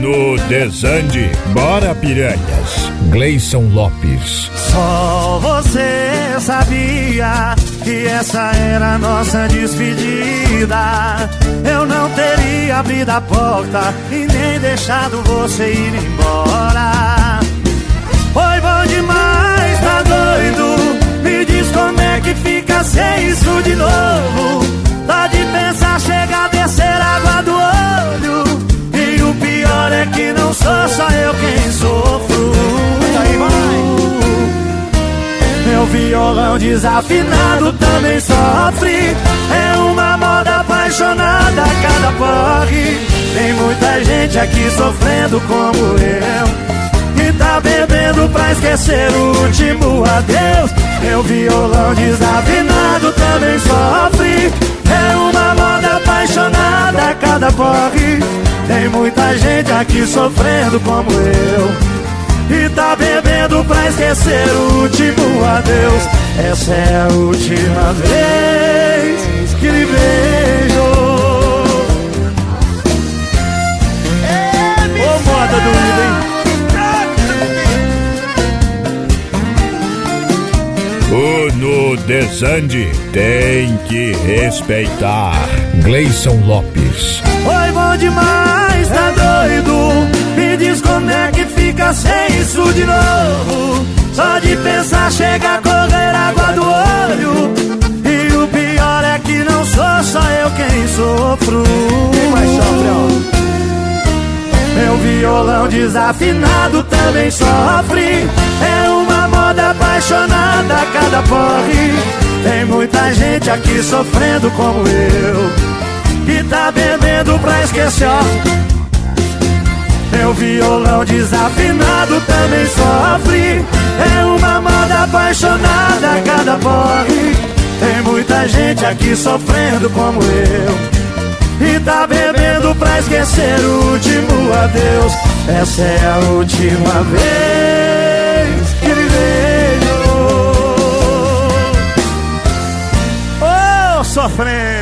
no Desande. Bora, piranhas. Gleison Lopes. Só você sabia que essa era a nossa despedida. Eu não teria abrido a porta e nem deixado você ir embora. Foi bom demais, tá doido? Me diz como é que fica sem isso de novo. Dá de pensar, chega a descer água do olho. E o pior é que não sou só eu quem sofro. Aí vai. Meu violão desafinado também sofre. É uma moda apaixonada a cada porre. Tem muita gente aqui sofrendo como eu, e tá bebendo pra esquecer o último adeus. Meu violão desafinado também sofre. É uma moda apaixonada a cada porre. Tem muita gente aqui sofrendo como eu, e tá bebendo pra esquecer o último adeus. Essa é a última vez que lhe vejo. Ô moda doida, hein? O no Desande tem que respeitar. Gleison Lopes. Foi bom demais, tá doido? Me diz como é que fica sem isso de novo. Só de pensar chega a correr água do olho. E o pior é que não sou só eu quem sofro. Quem mais sofre, ó? Meu violão desafinado também sofre. É uma moda apaixonada a cada porre. Tem muita gente aqui sofrendo como eu, e tá bebendo pra esquecer, ó. Meu violão desafinado também sofre. É uma moda apaixonada a cada porre. Tem muita gente aqui sofrendo como eu, e tá bebendo pra esquecer o último adeus. Essa é a última vez que lhe vejo. Oh, sofrendo.